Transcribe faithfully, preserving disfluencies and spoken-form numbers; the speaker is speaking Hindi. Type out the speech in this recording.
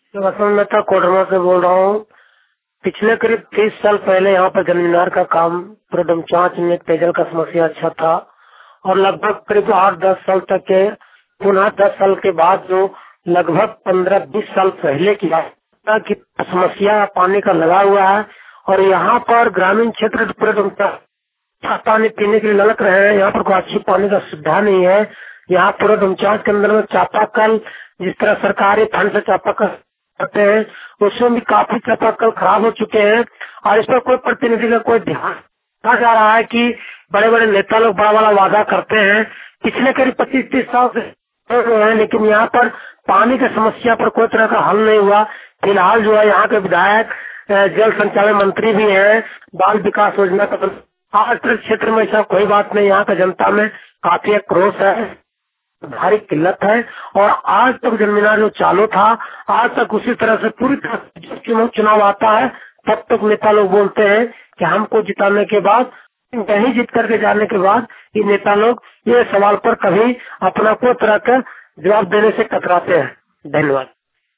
वसंत मेहता कोडरमा से बोल रहा हूँ। पिछले करीब तीस साल पहले यहाँ पर जल मीनार का काम पूरे डमचांच में पेयजल का समस्या अच्छा था और लगभग करीब आठ दस साल तक के पुनः दस साल के बाद जो लगभग पंद्रह बीस साल पहले की बात की समस्या पानी का लगा हुआ है और यहाँ पर ग्रामीण क्षेत्र पूरे डमचांच पानी पीने के लिए ललक रहे हैं। यहाँ पर कोई अच्छी पानी का सुविधा नहीं है। यहाँ पूरे डमचांच के अंदर में चापाकल जिस तरह सरकारी फंड से चापाकल करते हैं उसमें भी काफी चापाकल खराब हो चुके हैं और इस पर कोई प्रतिनिधि का कोई ध्यान कहा जा रहा है कि बड़े बड़े नेता लोग बड़ा बड़ा वादा करते हैं। पिछले करीब पच्चीस तीस साल से है लेकिन यहाँ पर पानी की समस्या पर कोई तरह का हल नहीं हुआ। फिलहाल जो है यहाँ के विधायक जल संचालन मंत्री भी हैं, बाल विकास योजना का आज तक क्षेत्र में ऐसा कोई बात नहीं। यहाँ का जनता में काफी आक्रोश है, भारी किल्लत है और आज तक जल मीनार जो चालू था आज तक उसी तरह से पूरी तरह चुनाव चुनाव आता है तब तक नेता लोग बोलते हैं कि हमको जिताने के बाद नहीं जीत करके जाने के बाद ये नेता लोग ये सवाल पर कभी अपना कोई तरह का जवाब देने से कतराते हैं। धन्यवाद।